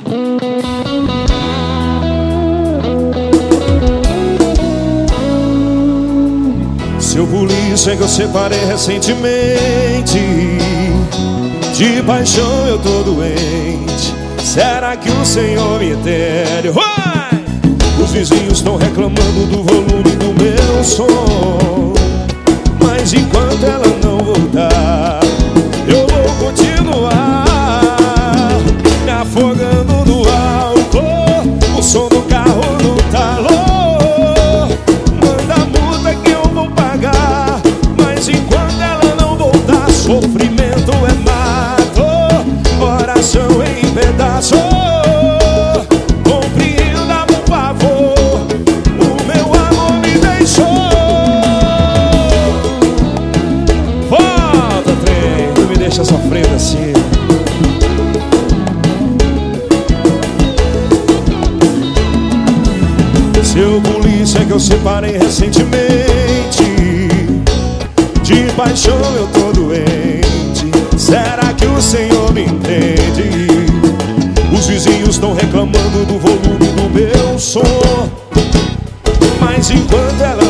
Seu polícia que eu separei recentemente, de paixão eu tô doente. Será que o Senhor me entende? Vai! Os vizinhos estão reclamando do volume do meu som, mas enquanto ela não voltar, eu vou continuar me afogando no álcool. O som do carro no talão, manda a multa que eu vou pagar, mas enquanto ela não voltar, sofrimento é mato, coração em pedaços. Compreenda, por favor, o meu amor me deixou. Volta, trem, não me deixa sofrendo assim. Seu polícia que eu separei recentemente, de paixão eu tô doente. Será que o Senhor me entende? Os vizinhos estão reclamando do volume do meu som, mas enquanto ela